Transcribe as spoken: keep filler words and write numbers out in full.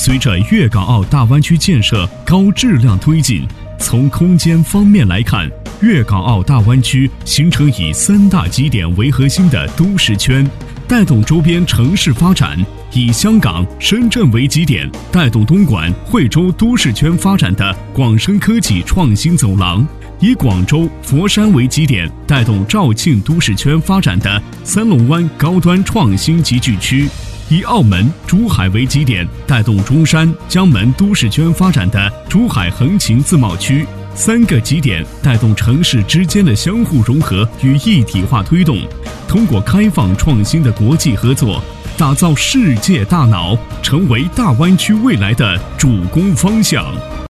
随着粤港澳大湾区建设高质量推进，从空间方面来看，粤港澳大湾区形成以三大基点为核心的都市圈，带动周边城市发展；以香港、深圳为基点，带动东莞、惠州都市圈发展的广深科技创新走廊；以广州、佛山为基点，带动肇庆都市圈发展的三龙湾高端创新集聚区；以澳门、珠海为基点，带动中山、江门都市圈发展的珠海横琴自贸区。三个基点带动城市之间的相互融合与一体化推动，通过开放创新的国际合作，打造世界大脑，成为大湾区未来的主攻方向。